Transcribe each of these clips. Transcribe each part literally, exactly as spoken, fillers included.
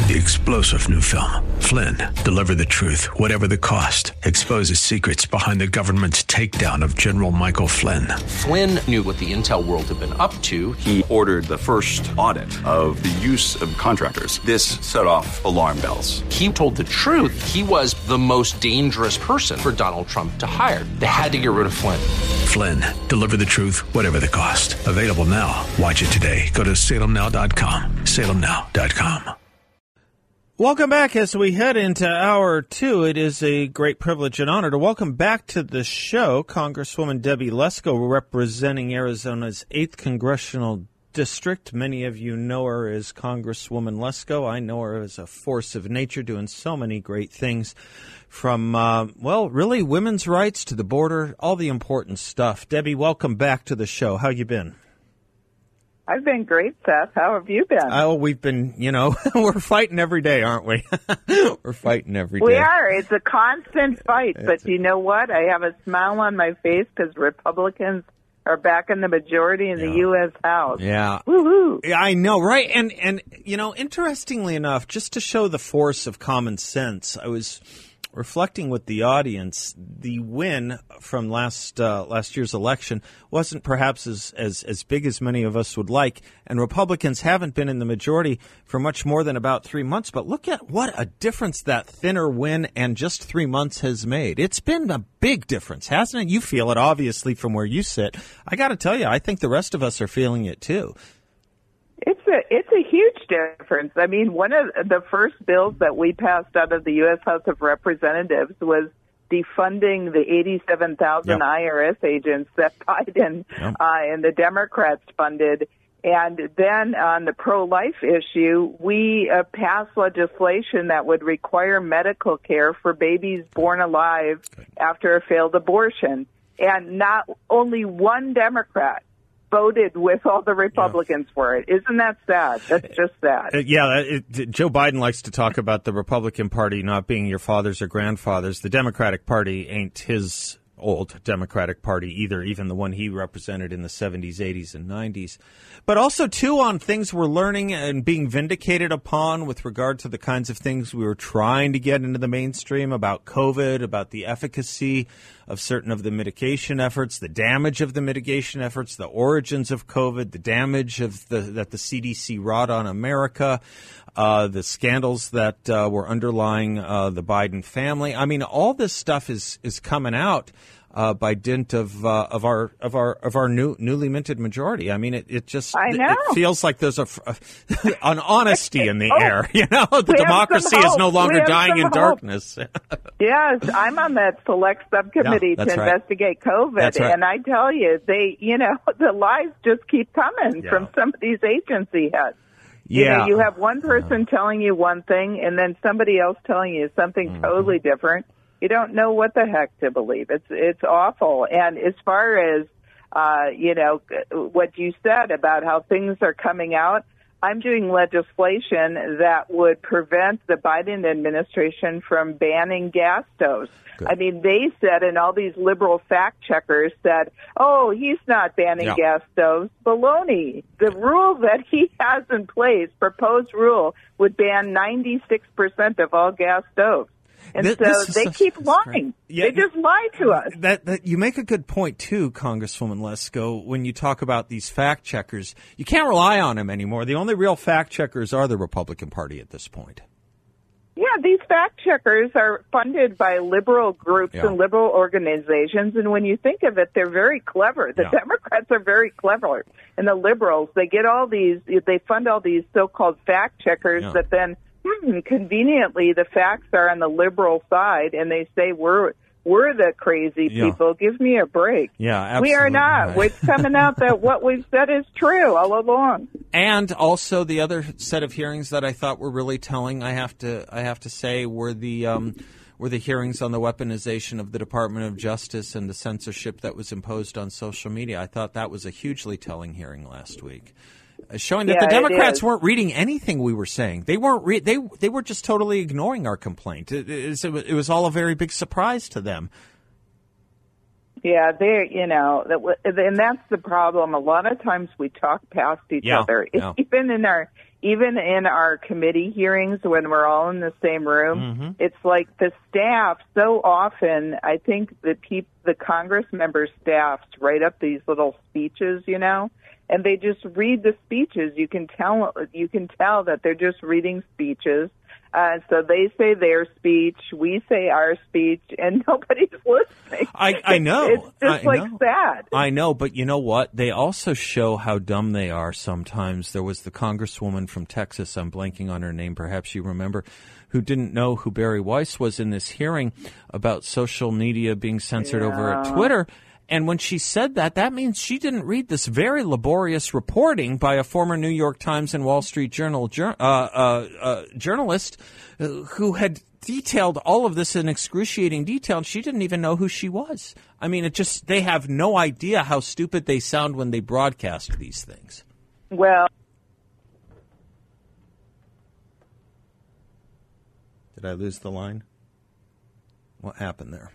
The explosive new film, Flynn, deliver the truth, whatever the cost, exposes secrets behind the government's takedown of General Michael Flynn. Flynn knew what the intel world had been up to. He ordered the first audit of the use of contractors. This set off alarm bells. He told the truth. He was the most dangerous person for Donald Trump to hire. They had to get rid of Flynn. Flynn, deliver the truth, whatever the cost. Available now. Watch it today. Go to salem now dot com. salem now dot com. Welcome back as we head into hour two. It is a great privilege and honor to welcome back to the show Congresswoman Debbie Lesko, representing Arizona's eighth Congressional District. Many of you know her as Congresswoman Lesko. I know her as a force of nature doing so many great things from, uh, well, really women's rights to the border, all the important stuff. Debbie, welcome back to the show. How you been? I've been great, Seth. How have you been? Oh, we've been, you know, we're fighting every day, aren't we? We're fighting every day. We are. It's a constant fight. But you know what? I have a smile on my face because Republicans are back in the majority in yeah. the U S House. Yeah. Woo-hoo. Yeah, I know, right? And, and, you know, interestingly enough, just to show the force of common sense, I was reflecting with the audience, the win from last uh, last year's election wasn't perhaps as, as, as big as many of us would like, and Republicans haven't been in the majority for much more than about three months. But look at what a difference that thinner win and just three months has made. It's been a big difference, hasn't it? You feel it, obviously, from where you sit. I got to tell you, I think the rest of us are feeling it, too. It's a it's a huge difference. I mean, one of the first bills that we passed out of the U S House of Representatives was defunding the eighty-seven thousand yep. I R S agents that Biden yep. uh, and the Democrats funded. And then on the pro-life issue, we uh, passed legislation that would require medical care for babies born alive after a failed abortion. And not only one Democrat voted with all the Republicans yeah. for it. Isn't that sad? That's just sad. Uh, yeah, it, Joe Biden likes to talk about the Republican Party not being your fathers or grandfathers. The Democratic Party ain't his old Democratic Party either, even the one he represented in the seventies, eighties, and nineties. But also, too, on things we're learning and being vindicated upon with regard to the kinds of things we were trying to get into the mainstream about COVID, about the efficacy of certain of the mitigation efforts, the damage of the mitigation efforts, the origins of COVID, the damage of the that the C D C wrought on America, uh, the scandals that uh, were underlying uh, the Biden family. I mean, all this stuff is is coming out uh, by dint of uh, of our of our of our new newly minted majority. I mean, it, it just I know. it feels like there's a, a an honesty in the oh, air. You know, the democracy is no longer dying in hope. darkness. Yes, I'm on that select subcommittee yeah, to right. investigate COVID, right. and I tell you, they, you know, the lies just keep coming yeah. from some of these agency heads. Yeah. You know, you have one person yeah. telling you one thing, and then somebody else telling you something mm-hmm. totally different. You don't know what the heck to believe. It's it's awful. And as far as uh, you know, what you said about how things are coming out, I'm doing legislation that would prevent the Biden administration from banning gas stoves. Good. I mean, they said, and all these liberal fact checkers said, oh, he's not banning yeah. gas stoves. Baloney. The rule that he has in place, proposed rule, would ban ninety-six percent of all gas stoves. And this, so this they such, keep lying. Yeah, they just lie to us. That, that you make a good point, too, Congresswoman Lesko, when you talk about these fact checkers. You can't rely on them anymore. The only real fact checkers are the Republican Party at this point. Yeah, these fact checkers are funded by liberal groups yeah. and liberal organizations. And when you think of it, they're very clever. The yeah. Democrats are very clever. And the liberals, they get all these, they fund all these so-called fact checkers yeah. that then Hmm, conveniently, the facts are on the liberal side, and they say we're we're the crazy yeah. people. Give me a break. Yeah, absolutely. We are not. Right. It's coming out that what we've said is true all along. And also, the other set of hearings that I thought were really telling, I have to I have to say, were the um, were the hearings on the weaponization of the Department of Justice and the censorship that was imposed on social media. I thought that was a hugely telling hearing last week. Showing that yeah, the Democrats weren't reading anything we were saying. They weren't. Re- they they were just totally ignoring our complaint. It, it, it was all a very big surprise to them. Yeah, they, you know, that, and that's the problem. A lot of times we talk past each yeah, other, yeah. even in our even in our committee hearings when we're all in the same room, mm-hmm. it's like the staff so often, I think the peop- the Congress member staffs write up these little speeches, you know, and they just read the speeches. You can tell you can tell that they're just reading speeches. Uh, so they say their speech, we say our speech, and nobody's listening. I, I know. It's just I like know. that. I know, but you know what? They also show how dumb they are sometimes. There was the congresswoman from Texas, I'm blanking on her name, perhaps you remember, who didn't know who Barry Weiss was in this hearing about social media being censored yeah. over at Twitter. And when she said that, that means she didn't read this very laborious reporting by a former New York Times and Wall Street Journal uh, uh, uh, journalist who had detailed all of this in excruciating detail, and she didn't even know who she was. I mean, it just they have no idea how stupid they sound when they broadcast these things. Well, did I lose the line? What happened there?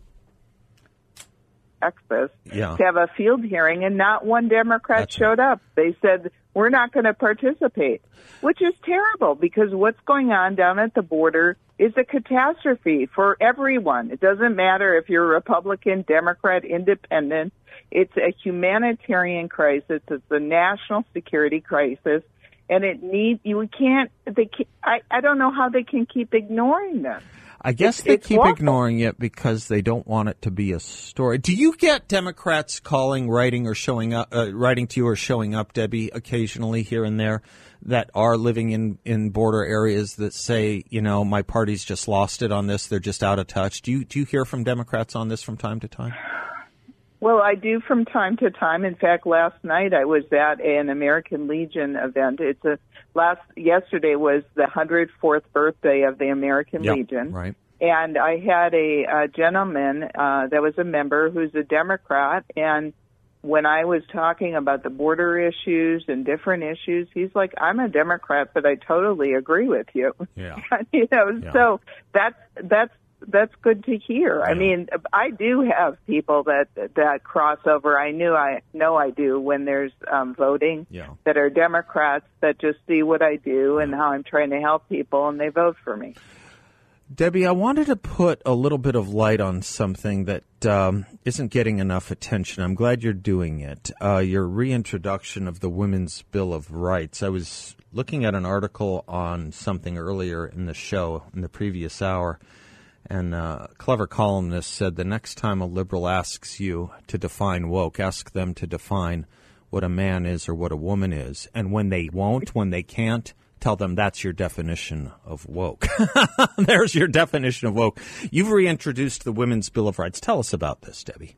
Texas yeah. to have a field hearing, and not one Democrat That's showed right. up. They said, we're not going to participate, which is terrible because what's going on down at the border is a catastrophe for everyone. It doesn't matter if you're Republican, Democrat, Independent. It's a humanitarian crisis. It's a national security crisis, and it needs, you can't, they can't, I, I don't know how they can keep ignoring them. I guess it's, they it's keep awful. ignoring it because they don't want it to be a story. Do you get Democrats calling, writing, or showing up, uh, writing to you or showing up, Debbie, occasionally here and there that are living in, in border areas that say, you know, my party's just lost it on this, they're just out of touch? Do you do you hear from Democrats on this from time to time? Well, I do from time to time. In fact, last night I was at an American Legion event. It's a last yesterday was the one hundred fourth birthday of the American yep, Legion. Right. And I had a, a gentleman uh, that was a member who's a Democrat, and when I was talking about the border issues and different issues, he's like, I'm a Democrat, but I totally agree with you. Yeah. you know, yeah. so that's that's that's good to hear. Yeah. I mean, I do have people that that cross over. I knew I know I do when there's um, voting yeah. that are Democrats that just see what I do and how I'm trying to help people, and they vote for me. Debbie, I wanted to put a little bit of light on something that um, isn't getting enough attention. I'm glad you're doing it. Uh, your reintroduction of the Women's Bill of Rights. I was looking at an article on something earlier in the show, in the previous hour, and a clever columnist said the next time a liberal asks you to define woke, ask them to define what a man is or what a woman is. And when they won't, when they can't, tell them that's your definition of woke. There's your definition of woke. You've reintroduced the Women's Bill of Rights. Tell us about this, Debbie.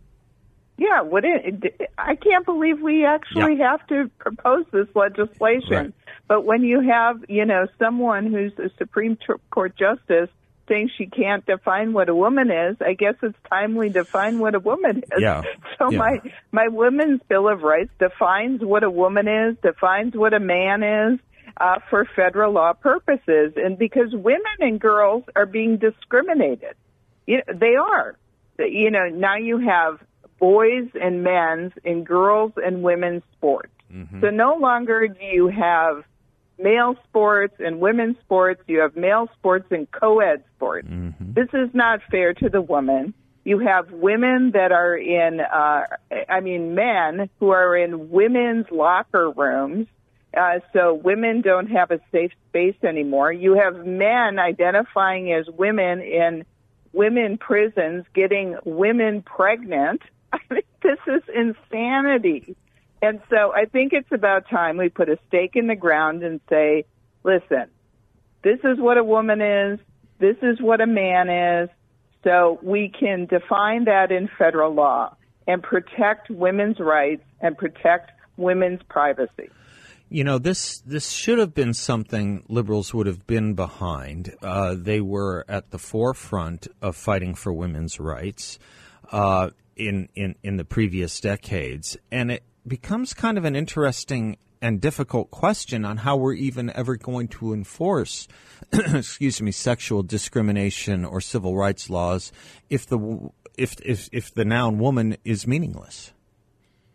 Yeah, what it, I can't believe we actually yeah. have to propose this legislation. Right. But when you have, you know, someone who's a Supreme Court justice saying she can't define what a woman is, I guess it's timely to define what a woman is. Yeah. So yeah. my my Women's Bill of Rights defines what a woman is, defines what a man is, Uh, for federal law purposes, and because women and girls are being discriminated. You know, they are. You know, now you have boys and men's and girls and women's sports. Mm-hmm. So no longer do you have male sports and women's sports. You have male sports and co-ed sports. Mm-hmm. This is not fair to the woman. You have women that are in, uh, I mean, men who are in women's locker rooms. Uh, so women don't have a safe space anymore. You have men identifying as women in women prisons getting women pregnant. I mean, this is insanity. And so I think it's about time we put a stake in the ground and say, listen, this is what a woman is. This is what a man is. So we can define that in federal law and protect women's rights and protect women's privacy. You know, this this should have been something liberals would have been behind. Uh, they were at the forefront of fighting for women's rights uh, in, in, in the previous decades. And it becomes kind of an interesting and difficult question on how we're even ever going to enforce, excuse me, sexual discrimination or civil rights laws if the if if if the noun woman is meaningless.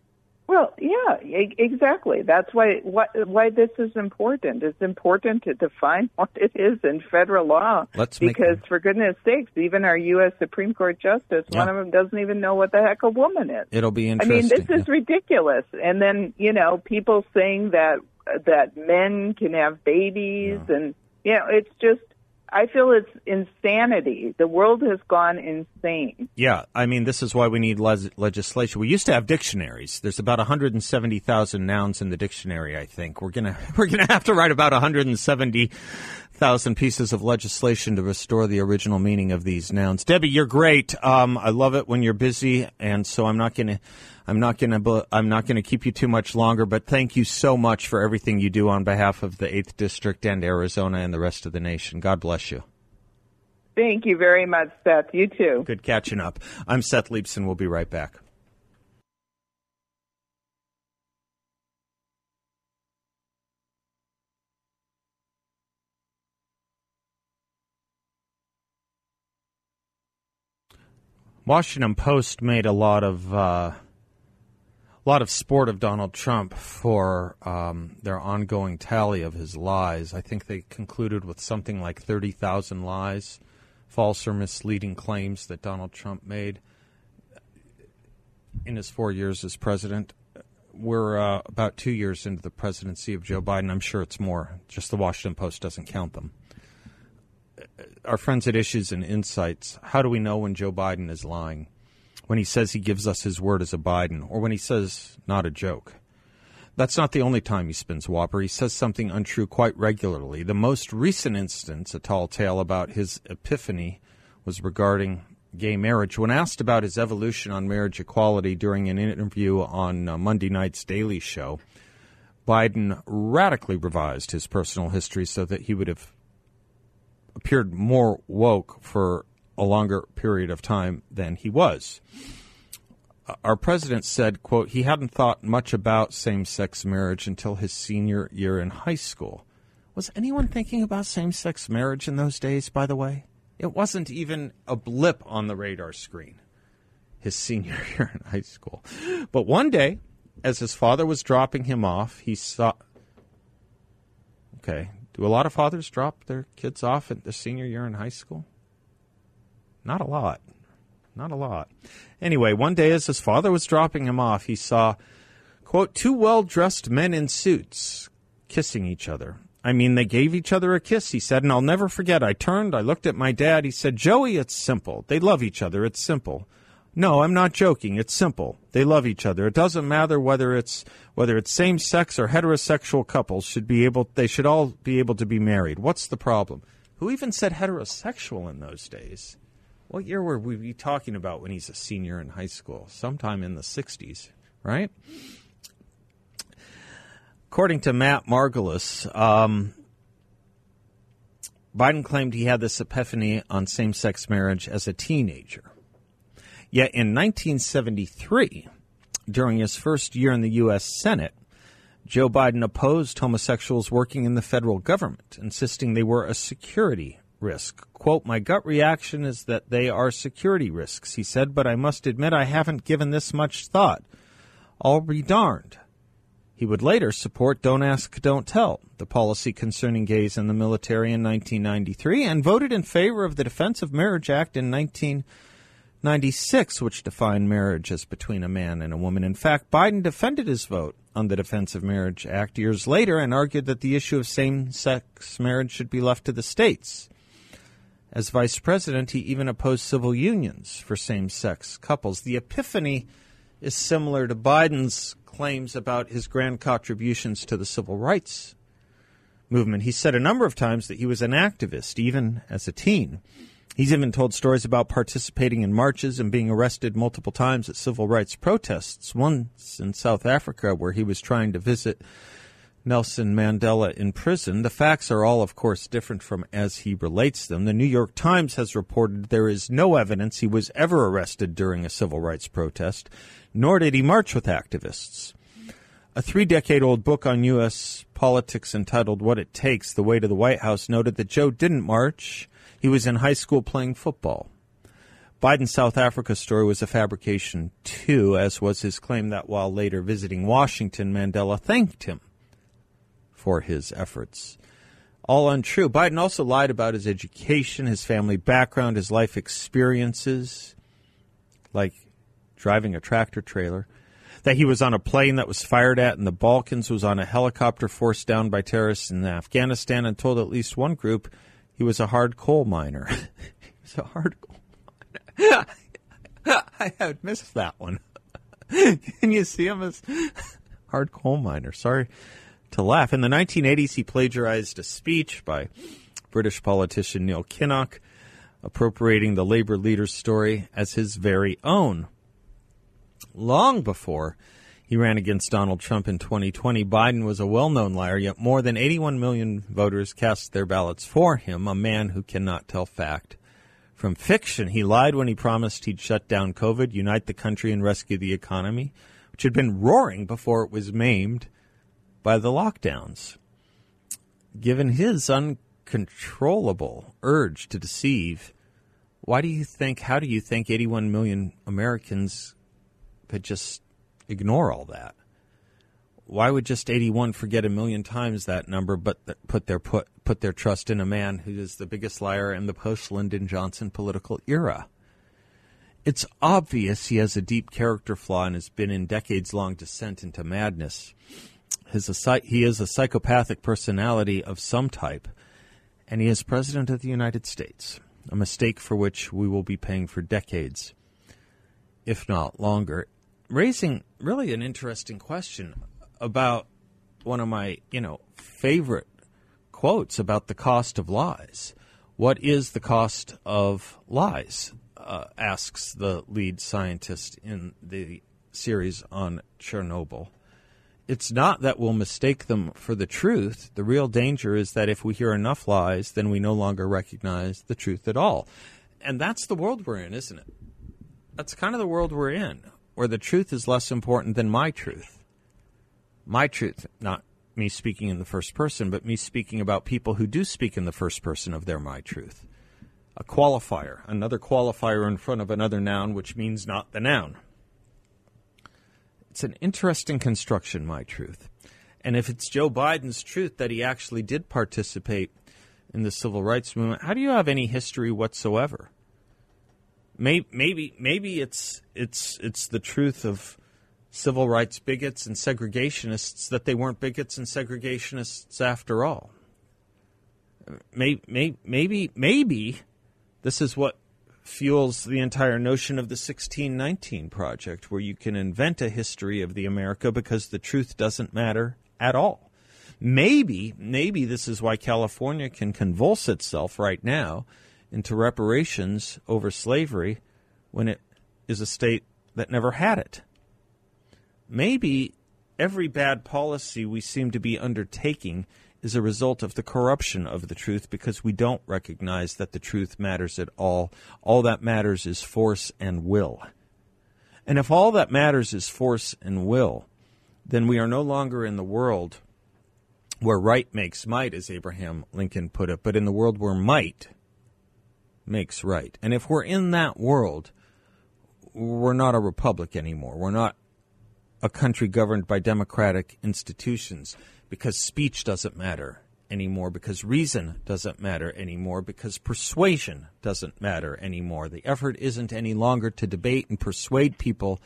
Well, yeah, e- exactly. That's why why, why this is important. It's important to define what it is in federal law. Let's because, make... for goodness sakes, even our U S Supreme Court Justice, yeah. one of them doesn't even know what the heck a woman is. It'll be interesting. I mean, this yeah. is ridiculous. And then, you know, people saying that that men can have babies, yeah. and, you know, it's just, I feel it's insanity. The world has gone insane. Yeah, I mean, this is why we need les- legislation. We used to have dictionaries. There's about one hundred seventy thousand nouns in the dictionary, I think. We're going to we're gonna have to write about one hundred seventy thousand pieces of legislation to restore the original meaning of these nouns. Debbie, you're great. Um, I love it when you're busy, and so I'm not going to I'm not going to I'm not going to keep you too much longer, but thank you so much for everything you do on behalf of the eighth District and Arizona and the rest of the nation. God bless you. Thank you very much, Seth. You too. Good catching up. I'm Seth Leibson. We'll be right back. Washington Post made a lot of uh, a lot of sport of Donald Trump for um, their ongoing tally of his lies. I think they concluded with something like thirty thousand lies, false or misleading claims that Donald Trump made in his four years as president. We're uh, about two years into the presidency of Joe Biden. I'm sure it's more. Just the Washington Post doesn't count them. Our friends at Issues and Insights, how do we know when Joe Biden is lying? When he says he gives us his word as a Biden, or when he says not a joke? That's not the only time he spins whopper. He says something untrue quite regularly. The most recent instance, a tall tale about his epiphany, was regarding gay marriage. When asked about his evolution on marriage equality during an interview on uh, Monday night's Daily Show, Biden radically revised his personal history so that he would have appeared more woke for a longer period of time than he was. Our president said, quote, he hadn't thought much about same-sex marriage until his senior year in high school. Was anyone thinking about same-sex marriage in those days, by the way? It wasn't even a blip on the radar screen, his senior year in high school. But one day, as his father was dropping him off, he saw... Okay, do a lot of fathers drop their kids off at their senior year in high school? Not a lot. Not a lot. Anyway, one day as his father was dropping him off, he saw, quote, two well-dressed men in suits kissing each other. I mean, they gave each other a kiss, he said, and I'll never forget. I turned, I looked at my dad. He said, Joey, it's simple. They love each other. It's simple. No, I'm not joking. It's simple. They love each other. It doesn't matter whether it's whether it's same-sex or heterosexual couples should be able. They should all be able to be married. What's the problem? Who even said heterosexual in those days? What year were we talking about when he's a senior in high school? Sometime in the sixties, right? According to Matt Margolis, um, Biden claimed he had this epiphany on same-sex marriage as a teenager. Yet in nineteen seventy-three, during his first year in the U S Senate, Joe Biden opposed homosexuals working in the federal government, insisting they were a security risk. Quote, my gut reaction is that they are security risks, he said, but I must admit I haven't given this much thought. I'll be darned. He would later support Don't Ask, Don't Tell, the policy concerning gays in the military in nineteen ninety-three, and voted in favor of the Defense of Marriage Act in nineteen ninety-six, which defined marriage as between a man and a woman. In fact, Biden defended his vote on the Defense of Marriage Act years later and argued that the issue of same-sex marriage should be left to the states. As vice president, he even opposed civil unions for same-sex couples. The epiphany is similar to Biden's claims about his grand contributions to the civil rights movement. He said a number of times that he was an activist, even as a teen. He's even told stories about participating in marches and being arrested multiple times at civil rights protests, once in South Africa where he was trying to visit Nelson Mandela in prison. The facts are all, of course, different from as he relates them. The New York Times has reported there is no evidence he was ever arrested during a civil rights protest, nor did he march with activists. A three-decade-old book on U S politics entitled What It Takes, The Way to the White House, noted that Joe didn't march. He was in high school playing football. Biden's South Africa story was a fabrication, too, as was his claim that while later visiting Washington, Mandela thanked him for his efforts. All untrue. Biden also lied about his education, his family background, his life experiences, like driving a tractor trailer, that he was on a plane that was fired at in the Balkans, was on a helicopter forced down by terrorists in Afghanistan, and told at least one group he was a hard coal miner. He was a hard coal miner. I had missed that one. Can you see him as hard coal miner? Sorry to laugh. In the nineteen eighties, he plagiarized a speech by British politician Neil Kinnock, appropriating the labor leader's story as his very own. Long before he ran against Donald Trump in twenty twenty, Biden was a well-known liar, yet more than eighty-one million voters cast their ballots for him, a man who cannot tell fact from fiction. He lied when he promised he'd shut down COVID, unite the country, and rescue the economy, which had been roaring before it was maimed by the lockdowns. Given his uncontrollable urge to deceive, why do you think, how do you think eighty-one million Americans could just ignore all that? Why would just eighty-one forget a million times that number, but put their put put their trust in a man who is the biggest liar in the post-Lyndon Johnson political era? It's obvious he has a deep character flaw and has been in decades-long descent into madness. His a, he is a psychopathic personality of some type, and he is President of the United States, a mistake for which we will be paying for decades, if not longer. Raising really an interesting question about one of my, you know, favorite quotes about the cost of lies. What is the cost of lies? Uh, asks the lead scientist in the series on Chernobyl. It's not that we'll mistake them for the truth. The real danger is that if we hear enough lies, then we no longer recognize the truth at all. And that's the world we're in, isn't it? That's kind of the world we're in, where the truth is less important than my truth. My truth, not me speaking in the first person, but me speaking about people who do speak in the first person of their my truth. A qualifier, another qualifier in front of another noun, which means not the noun. It's an interesting construction, my truth. And if it's Joe Biden's truth that he actually did participate in the civil rights movement, how do you have any history whatsoever? Maybe, maybe, maybe it's it's it's the truth of civil rights bigots and segregationists that they weren't bigots and segregationists after all. Maybe, maybe, maybe, maybe this is what fuels the entire notion of the sixteen nineteen Project, where you can invent a history of the America because the truth doesn't matter at all. Maybe, maybe this is why California can convulse itself right now into reparations over slavery when it is a state that never had it. Maybe every bad policy we seem to be undertaking is a result of the corruption of the truth because we don't recognize that the truth matters at all. All that matters is force and will. And if all that matters is force and will, then we are no longer in the world where right makes might, as Abraham Lincoln put it, but in the world where might makes right. And if we're in that world, we're not a republic anymore. We're not a country governed by democratic institutions, because speech doesn't matter anymore, because reason doesn't matter anymore, because persuasion doesn't matter anymore. The effort isn't any longer to debate and persuade people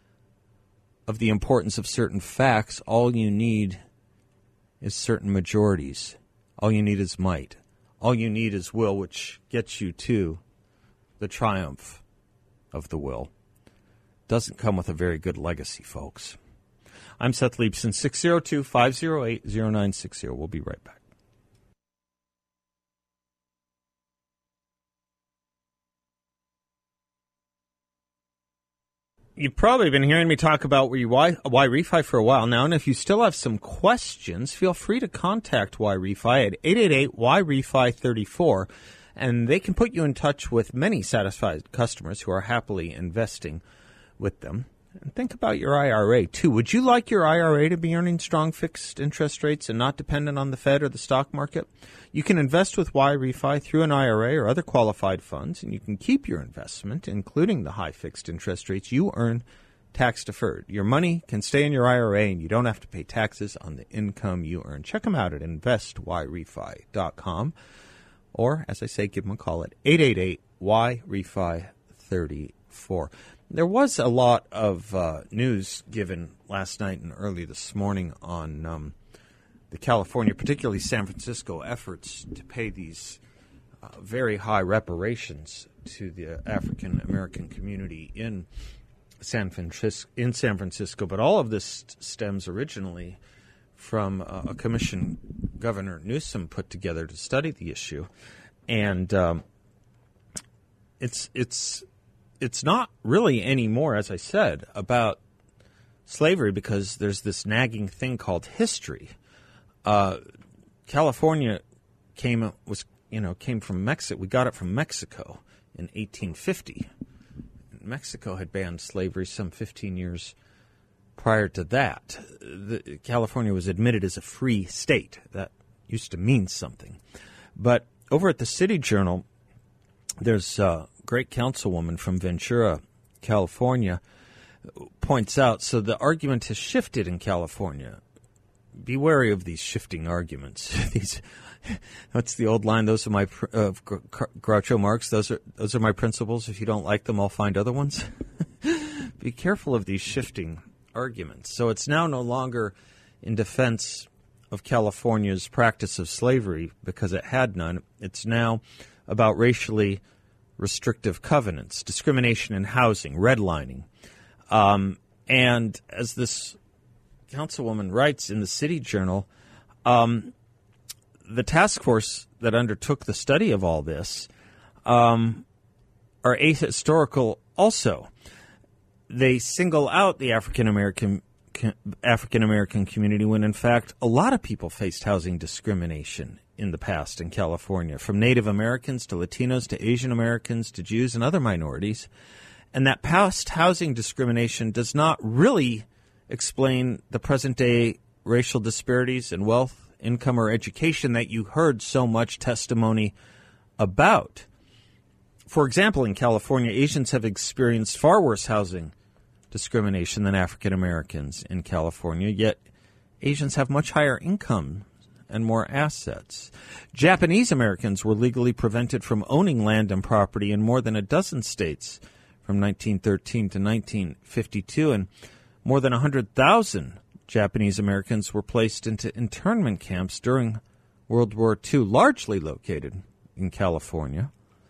of the importance of certain facts. All you need is certain majorities. All you need is might. All you need is will, which gets you to the triumph of the will. Doesn't come with a very good legacy, folks. I'm Seth Leibson, six oh two, five oh eight, oh nine six oh. We'll be right back. You've probably been hearing me talk about why, why Refi for a while now, and if you still have some questions, feel free to contact Why Refi at eight eight eight Y Refi thirty-four, and they can put you in touch with many satisfied customers who are happily investing with them. And think about your I R A, too. Would you like your I R A to be earning strong fixed interest rates and not dependent on the Fed or the stock market? You can invest with Y-Refi through an I R A or other qualified funds, and you can keep your investment, including the high fixed interest rates you earn, tax-deferred. Your money can stay in your I R A, and you don't have to pay taxes on the income you earn. Check them out at invest y refi dot com, or, as I say, give them a call at eight eight eight Y refi thirty-four. There was a lot of uh, news given last night and early this morning on um, the California, particularly San Francisco, efforts to pay these uh, very high reparations to the African American community in San Francisco. In San Francisco, but all of this stems originally from uh, a commission Governor Newsom put together to study the issue, and um, it's it's. It's not really anymore, as I said, about slavery because there's this nagging thing called history. Uh, California came was you know came from Mexico. We got it from Mexico in eighteen fifty. Mexico had banned slavery some fifteen years prior to that. The, California was admitted as a free state. That used to mean something. But over at the City Journal, there's uh, great councilwoman from Ventura, California, points out, so the argument has shifted in California. Be wary of these shifting arguments. These, what's the old line? Those are my uh, Groucho Marx. Those are those are my principles. If you don't like them, I'll find other ones. Be careful of these shifting arguments. So it's now no longer in defense of California's practice of slavery because it had none. It's now about racially restrictive covenants, discrimination in housing, redlining. Um, and as this councilwoman writes in the City Journal, um, the task force that undertook the study of all this um, are ahistorical also. They single out the African American African American community when, in fact, a lot of people faced housing discrimination in the past in California, from Native Americans to Latinos to Asian Americans to Jews and other minorities. And that past housing discrimination does not really explain the present-day racial disparities in wealth, income, or education that you heard so much testimony about. For example, in California, Asians have experienced far worse housing discrimination than African Americans in California, yet Asians have much higher income and more assets. Japanese Americans were legally prevented from owning land and property in more than a dozen states from nineteen thirteen to nineteen fifty-two, and more than one hundred thousand Japanese Americans were placed into internment camps during World War Two, largely located in California.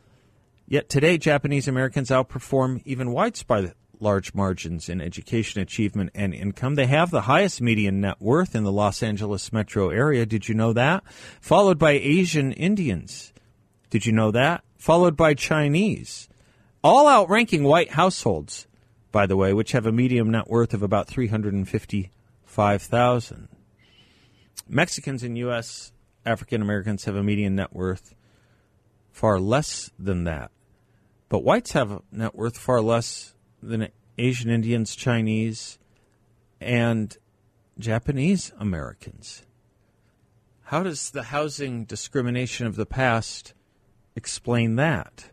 Yet today, Japanese Americans outperform even whites by large margins in education achievement and income. They have the highest median net worth in the Los Angeles metro area. Did you know that? Followed by Asian Indians. Did you know that? Followed by Chinese. All outranking white households, by the way, which have a median net worth of about three hundred fifty-five thousand dollars. Mexicans in U S African Americans have a median net worth far less than that. But whites have a net worth far less than Asian Indians, Chinese, and Japanese Americans. How does the housing discrimination of the past explain that?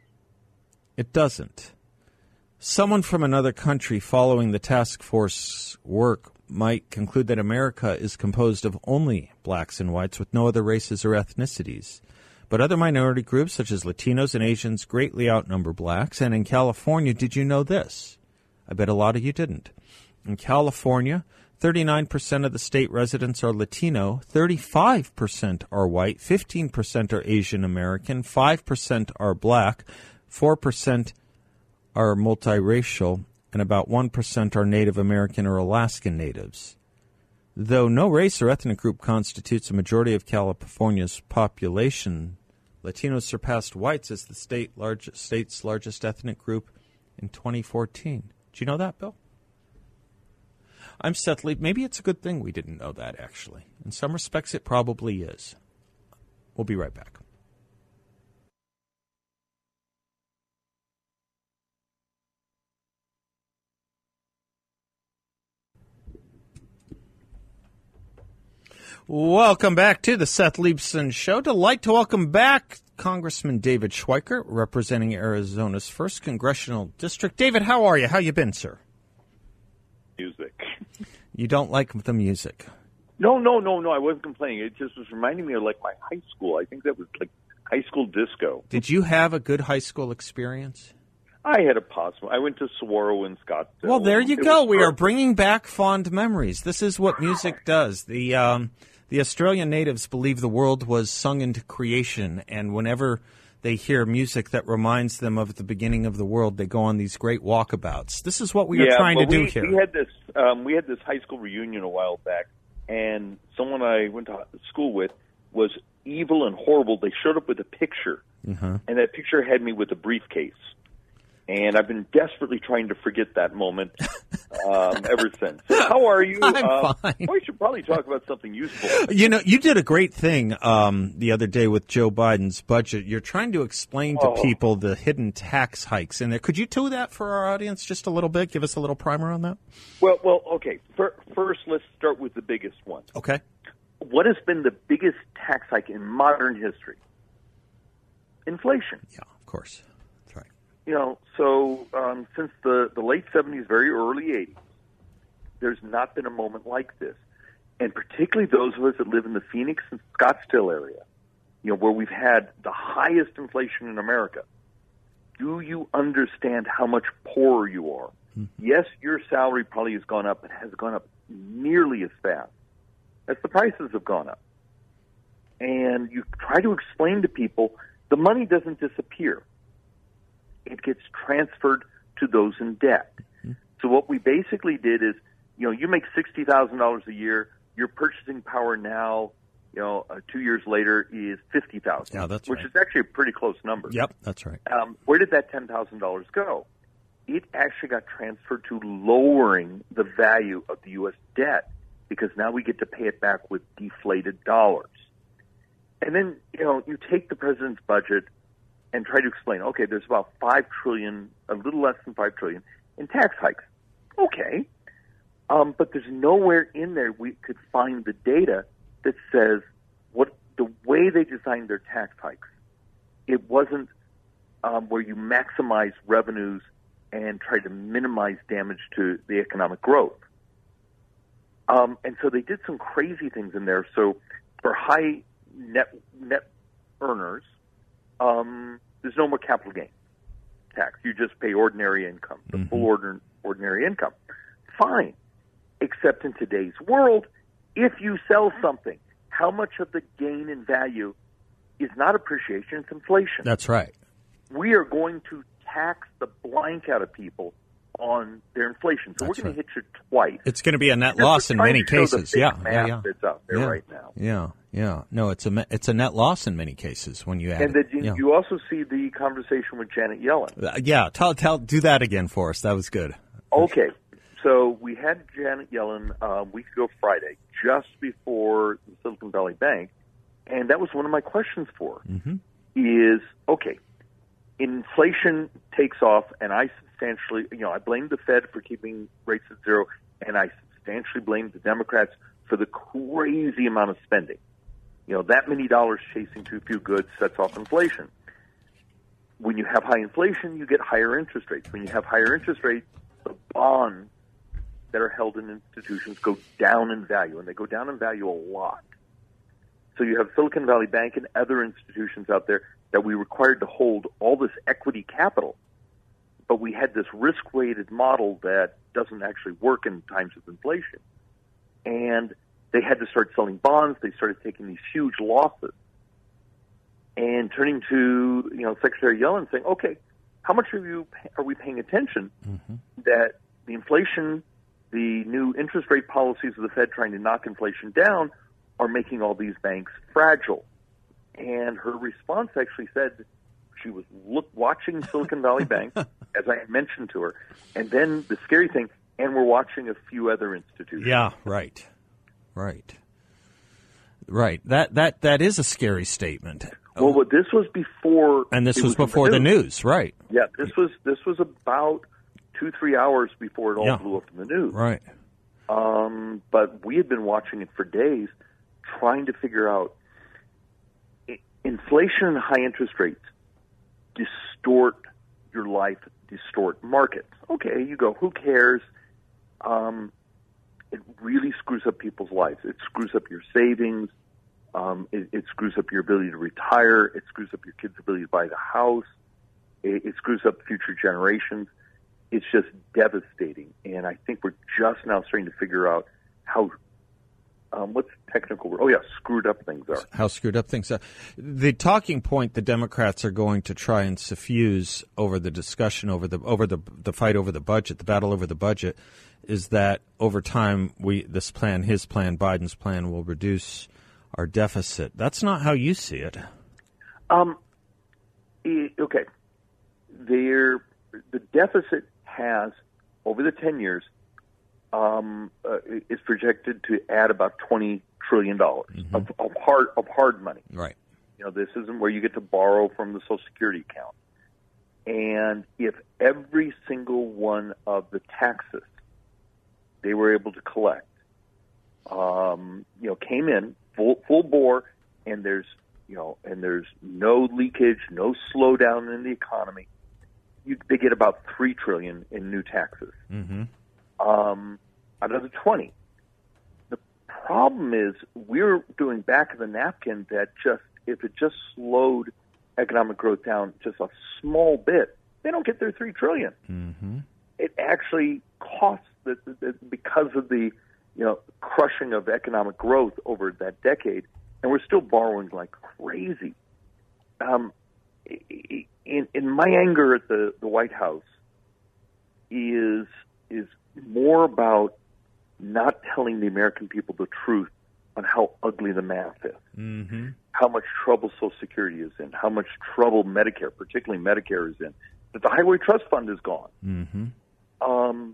It doesn't. Someone from another country following the task force work might conclude that America is composed of only blacks and whites with no other races or ethnicities. But other minority groups, such as Latinos and Asians, greatly outnumber blacks. And in California, did you know this? I bet a lot of you didn't. In California, thirty-nine percent of the state residents are Latino, thirty-five percent are white, fifteen percent are Asian American, five percent are black, four percent are multiracial, and about one percent are Native American or Alaskan natives. Though no race or ethnic group constitutes a majority of California's population, Latinos surpassed whites as the state large, state's largest ethnic group in twenty fourteen. Did you know that, Bill? I'm Seth Leib. Maybe it's a good thing we didn't know that, actually. In some respects, it probably is. We'll be right back. Welcome back to the Seth Leibsohn Show. Delight to welcome back Congressman David Schweikert, representing Arizona's first Congressional District. David, how are you? How you been, sir? Music. You don't like the music? No, no, no, no. I wasn't complaining. It just was reminding me of like my high school. I think that was like high school disco. Did you have a good high school experience? I had a possible. I went to Saguaro in Scottsdale. Well, there you It go. was We are perfect. bringing back fond memories. This is what music does. The um, the Australian natives believe the world was sung into creation, and whenever they hear music that reminds them of the beginning of the world, they go on these great walkabouts. This is what we yeah, are trying to well, do we, here. We had this. Um, we had this high school reunion a while back, and someone I went to school with was evil and horrible. They showed up with a picture, uh-huh. and that picture had me with a briefcase. And I've been desperately trying to forget that moment um, ever since. So how are you? I'm um, fine. We should probably talk about something useful. You know, you did a great thing um, the other day with Joe Biden's budget. You're trying to explain to Oh. people the hidden tax hikes in there. Could you do that for our audience just a little bit? Give us a little primer on that. Well, well, okay. Fir- First, let's start with the biggest one. Okay. What has been the biggest tax hike in modern history? Inflation. Yeah, of course. That's right. You know, so um, since the, the late seventies, very early eighties, there's not been a moment like this. And particularly those of us that live in the Phoenix and Scottsdale area, you know, where we've had the highest inflation in America. Do you understand how much poorer you are? Mm-hmm. Yes, your salary probably has gone up, but has gone up nearly as fast as the prices have gone up. And you try to explain to people, the money doesn't disappear. It gets transferred to those in debt. Mm-hmm. So what we basically did is, you know, you make sixty thousand dollars a year, your purchasing power now, you know, uh, two years later is fifty thousand dollars, yeah, that's which right. is actually a pretty close number. Yep, that's right. Um, where did that ten thousand dollars go? It actually got transferred to lowering the value of the U S debt, because now we get to pay it back with deflated dollars. And then, you know, you take the president's budget and try to explain, okay, there's about five trillion dollars, a little less than five trillion dollars in tax hikes. Okay. Um, but there's nowhere in there we could find the data that says what the way they designed their tax hikes. It wasn't um, where you maximize revenues and try to minimize damage to the economic growth. Um, and so they did some crazy things in there. So for high net net earners, um, there's no more capital gain tax. You just pay ordinary income, the mm-hmm. full ordin- ordinary income. Fine. Except in today's world, if you sell something, how much of the gain in value is not appreciation, it's inflation. That's right. We are going to tax the blank out of people on their inflation. So That's we're going right. to hit you twice. It's going to be a net Because loss we're in trying many to show the cases. big Yeah, math yeah, yeah. that's out there yeah. right now. Yeah, yeah. No, it's a it's a net loss in many cases when you add And it. then you, yeah. you also see the conversation with Janet Yellen. Uh, yeah, tell tell do that again for us. That was good. Okay. So we had Janet Yellen uh, a week ago Friday, just before the Silicon Valley Bank, and that was one of my questions for her, mm-hmm. is, okay, inflation takes off, and I substantially, you know, I blame the Fed for keeping rates at zero, and I substantially blame the Democrats for the crazy amount of spending. You know, that many dollars chasing too few goods sets off inflation. When you have high inflation, you get higher interest rates. When you have higher interest rates, the bonds that are held in institutions go down in value, and they go down in value a lot. So you have Silicon Valley Bank and other institutions out there that we required to hold all this equity capital, but we had this risk-weighted model that doesn't actually work in times of inflation. And they had to start selling bonds. They started taking these huge losses. And turning to, you know, Secretary Yellen saying, okay, how much are you are we paying attention mm-hmm. that the inflation, the new interest rate policies of the Fed trying to knock inflation down are making all these banks fragile? And her response actually said she was look, watching Silicon Valley Bank, as I mentioned to her, and then the scary thing, and we're watching a few other institutions. Yeah, right, right, right. That that that is a scary statement. Well, but this was before, and this was, was before the the news. news, right? Yeah, this was this was about two three hours before it all yeah. blew up in the news. Right. Um, but we had been watching it for days, trying to figure out inflation and high interest rates distort your life, distort markets. Okay, you go, who cares? Um, it really screws up people's lives. It screws up your savings. Um, it, it screws up your ability to retire. It screws up your kids' ability to buy the house. It, it screws up future generations. It's just devastating. And I think we're just now starting to figure out how, um, what's the technical word? Oh, yeah, screwed up things are. How screwed up things are. The talking point the Democrats are going to try and suffuse over the discussion, over the over the the fight over the budget, the battle over the budget, is that over time, we this plan, his plan, Biden's plan, will reduce our deficit. That's not how you see it. Um. Okay. There, the deficit has, over the ten years, um, uh, is projected to add about twenty trillion dollars mm-hmm. of, of hard of hard money. Right. You know, this isn't where you get to borrow from the Social Security account. And if every single one of the taxes they were able to collect, um, you know, came in full full bore, and there's you know, and there's no leakage, no slowdown in the economy, you, they get about three trillion dollars in new taxes. Mm-hmm. Um, out of the twenty. The problem is we're doing back of the napkin that just if it just slowed economic growth down just a small bit, they don't get their three trillion dollars. Mm-hmm. It actually costs the, the, because of the you know crushing of economic growth over that decade, and we're still borrowing like crazy. Um, in, in my anger at the, the White House is is more about not telling the American people the truth on how ugly the math is, mm-hmm. how much trouble Social Security is in, how much trouble Medicare, particularly Medicare, is in, that the Highway Trust Fund is gone. Mm-hmm. Um,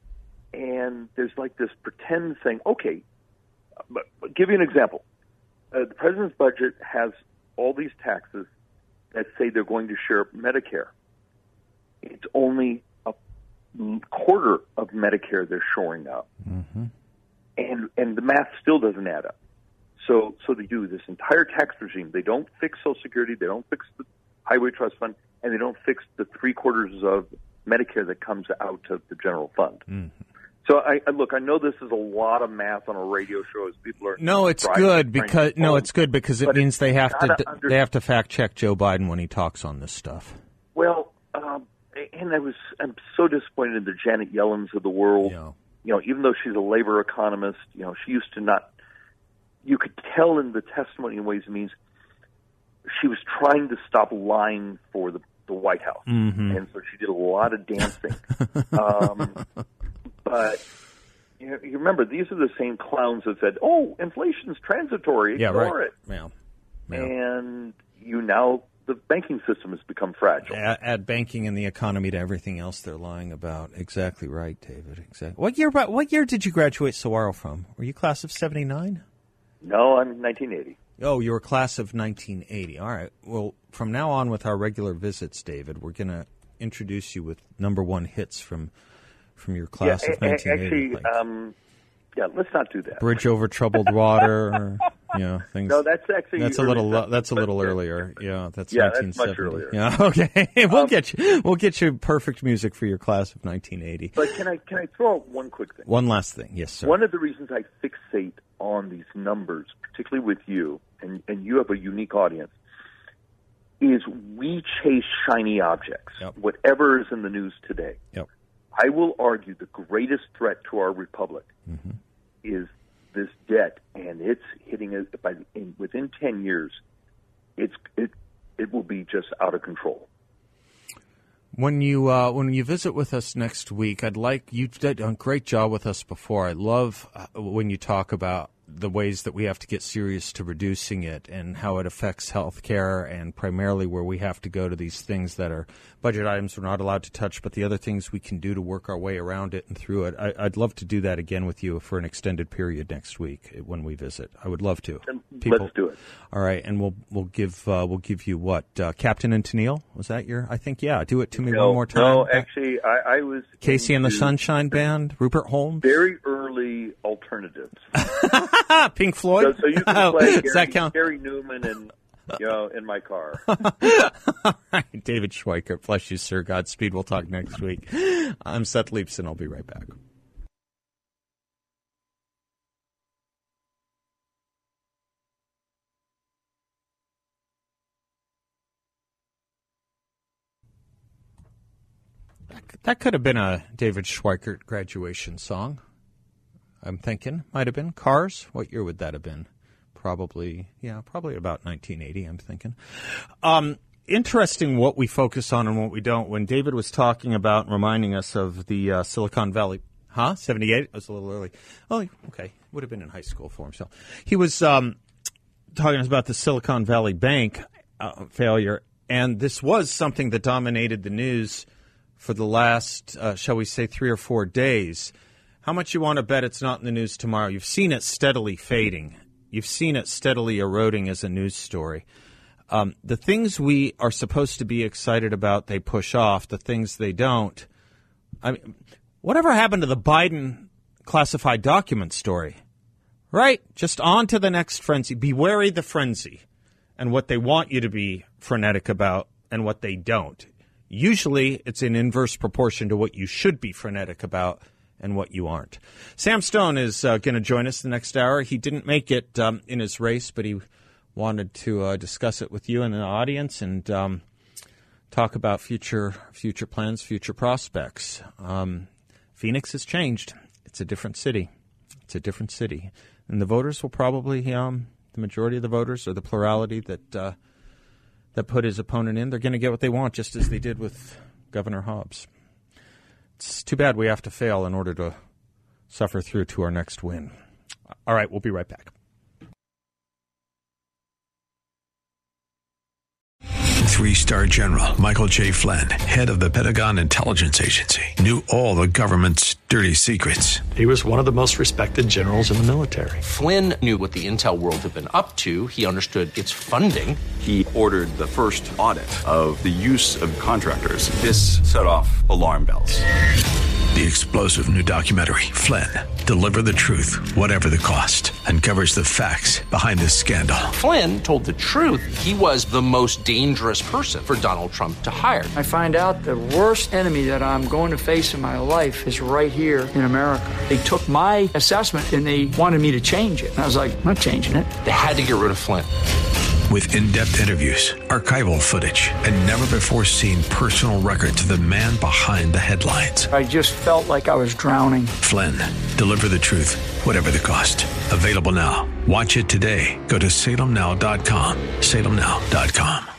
and there's like this pretend saying, okay, but, but give you an example. Uh, the president's budget has all these taxes that say they're going to share Medicare. It's only a quarter of Medicare they're shoring up. Mm-hmm. And and the math still doesn't add up. So so they do this entire tax regime. They don't fix Social Security, they don't fix the Highway Trust Fund, and they don't fix the three quarters of Medicare that comes out of the general fund. Mm-hmm. So I, I look. I know this is a lot of math on a radio show. As people are no, it's good because no, it's good because it means they have to under- they have to fact check Joe Biden when he talks on this stuff. Well, um, and I was I'm so disappointed in the Janet Yellens of the world. Yeah. You know, even though she's a labor economist, you know, she used to not. You could tell in the testimony in Ways and Means she was trying to stop lying for the, the White House, mm-hmm. and so she did a lot of dancing. um, But you, know, you remember, these are the same clowns that said, "Oh, inflation's transitory. Yeah, ignore right. it." Yeah. Yeah. And you now the banking system has become fragile. Add, add banking and the economy to everything else they're lying about. Exactly right, David. Exactly. What year? What year did you graduate Saguaro from? Were you class of seventy-nine? No, I'm nineteen eighty. Oh, you were class of nineteen eighty. All right. Well, from now on, with our regular visits, David, we're going to introduce you with number one hits from. From your class yeah, of nineteen eighty. Actually, like um, yeah, let's not do that. Bridge Over Troubled Water, or, you know, things. No, that's actually that's a little uh, that's a little earlier. Yeah, that's yeah, nineteen seventy. That's much earlier. Yeah, okay. we'll um, get you. We'll get you perfect music for your class of nineteen eighty. But can I can I throw out one quick thing? One last thing, yes, sir. One of the reasons I fixate on these numbers, particularly with you, and and you have a unique audience, is we chase shiny objects, yep. whatever is in the news today. Yep. I will argue the greatest threat to our republic mm-hmm. is this debt, and it's hitting us by in, within ten years. It's it it will be just out of control. When you uh, when you visit with us next week, I'd like you've done a great job with us before. I love when you talk about the ways that we have to get serious to reducing it and how it affects health care, and primarily where we have to go to these things that are budget items we're not allowed to touch, but the other things we can do to work our way around it and through it. I, I'd love to do that again with you for an extended period next week when we visit. I would love to. People, let's do it. All right, and we'll we'll give uh, we'll give you what uh, Captain and Tennille, was that your? I think yeah. Do it to me no, one more time. No, actually, I, I was Casey and the Sunshine Band, Rupert Holmes. Very early alternatives. Pink Floyd? So, so you can play Does Gary, that count? Gary Newman and, you know, in my car. All right, David Schweikert, bless you, sir. Godspeed. We'll talk next week. I'm Seth Leibson. I'll be right back. That could have been a David Schweikert graduation song. I'm thinking. Might have been. Cars? What year would that have been? Probably, yeah, probably about nineteen eighty, I'm thinking. Um, interesting what we focus on and what we don't. When David was talking about and reminding us of the uh, Silicon Valley, huh? seventy-eight? It was a little early. Oh, okay. Would have been in high school for himself. He was um, talking about the Silicon Valley Bank uh, failure, and this was something that dominated the news for the last, uh, shall we say, three or four days. How much you want to bet it's not in the news tomorrow? You've seen it steadily fading. You've seen it steadily eroding as a news story. Um, the things we are supposed to be excited about, they push off. The things they don't. I mean, whatever happened to the Biden classified document story? Right? Just on to the next frenzy. Be wary the frenzy and what they want you to be frenetic about and what they don't. Usually it's in inverse proportion to what you should be frenetic about and what you aren't. Sam Stone is uh, going to join us the next hour. He didn't make it um, in his race, but he wanted to uh, discuss it with you and the audience and um, talk about future future plans, future prospects. Um, Phoenix has changed. It's a different city. It's a different city. And the voters will probably, um, the majority of the voters or the plurality that uh, that put his opponent in, they're going to get what they want, just as they did with Governor Hobbs. It's too bad we have to fail in order to suffer through to our next win. All right, we'll be right back. Three-star General Michael J. Flynn, head of the Pentagon Intelligence Agency, knew all the government's dirty secrets. He was one of the most respected generals in the military. Flynn knew what the intel world had been up to. He understood its funding. He ordered the first audit of the use of contractors. This set off alarm bells. The explosive new documentary, Flynn, Deliver the Truth, Whatever the Cost, uncovers the facts behind this scandal. Flynn told the truth. He was the most dangerous person for Donald Trump to hire. I find out the worst enemy that I'm going to face in my life is right here in America. They took my assessment and they wanted me to change it. And I was like, I'm not changing it. They had to get rid of Flynn. With in-depth interviews, archival footage, and never-before-seen personal records of the man behind the headlines. I just felt like I was drowning. Flynn, Deliver the Truth, Whatever the Cost. Available now. Watch it today. Go to salem now dot com. salem now dot com.